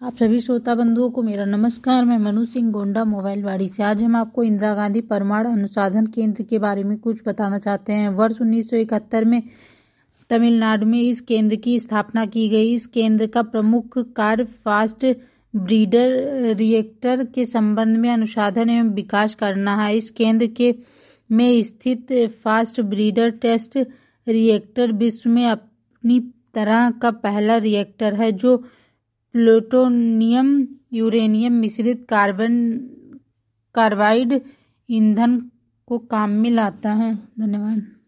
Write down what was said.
आप सभी श्रोता बंधुओं को मेरा नमस्कार। मैं मनु सिंह गोंडा मोबाइलवाड़ी से। आज हम आपको इंदिरा गांधी परमाणु अनुसंधान केंद्र के बारे में कुछ बताना चाहते हैं। वर्ष 1971 में तमिलनाडु में इस केंद्र की स्थापना की गई। इस केंद्र का प्रमुख कार्य फास्ट ब्रीडर रिएक्टर के संबंध में अनुसंधान एवं विकास करना है। इस केंद्र के में स्थित फास्ट ब्रीडर टेस्ट रिएक्टर विश्व में अपनी तरह का पहला रिएक्टर है जो प्लूटोनियम यूरेनियम मिश्रित कार्बाइड ईंधन को काम में लाता है। धन्यवाद।